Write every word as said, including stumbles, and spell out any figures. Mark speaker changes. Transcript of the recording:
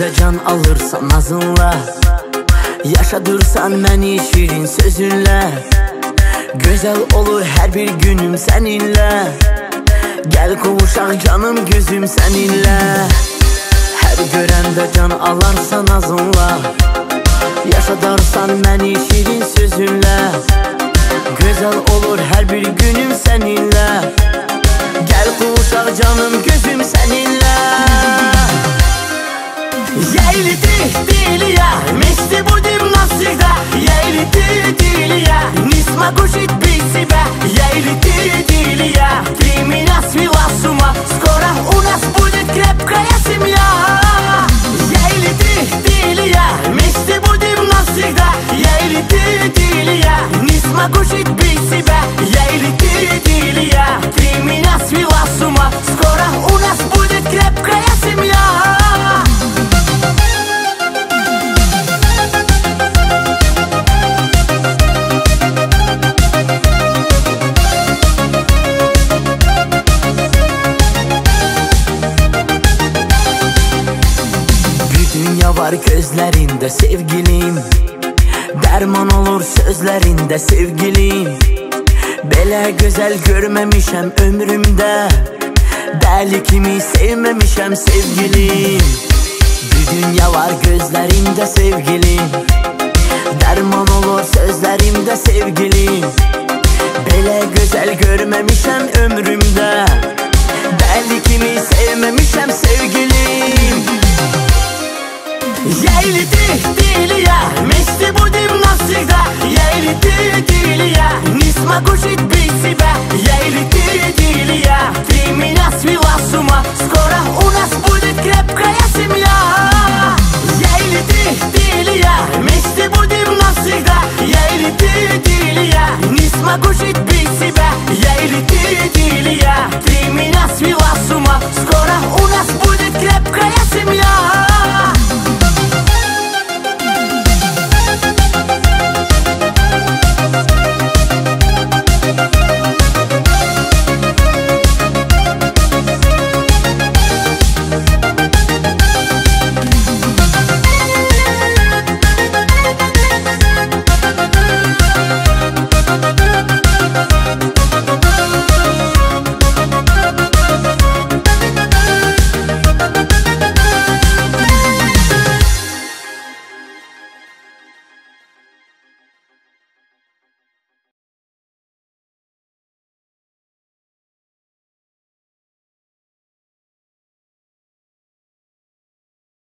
Speaker 1: görəndə can alırsan nazınla, yaşadırsan məni şirin sözünlə. Gözəl olur hər bir günüm səninlə, gəl qovuşaq canım gözüm səninlə. Hər görəndə can alarsan nazınla, yaşadarsan məni şirin sözünlə. Gözəl olur hər bir günüm səninlə, gəl qovuşaq canım gözüm səninlə. Я летит я, вместе будем навсегда. Я летит я, не смогу жить без тебя. Я летит я, ты меня свела с ума. Скоро у нас будет крепкая семья. Я летит я, вместе будем навсегда. Я летит я, не смогу жить без тебя. Я летит я, ты меня свела с ума. Скоро у нас будет крепкая семья. Dünya var gözlərində sevgilim, dərman olur sözlərində sevgilim. Belə gözəl görməmişəm ömrümdə, dəli kimi sevməmişəm sevgilim. Bir dünya var gözlərində sevgilim, dərman olur sözlərimdə sevgilim. Belə gözəl görməmişəm ömrümdə, dəli kimi sevməmişəm sevgilim. Я летит я, вместе будем навсегда. Я летит я, не смогу жить без тебя. Я летит я, ты меня свела с ума. Скоро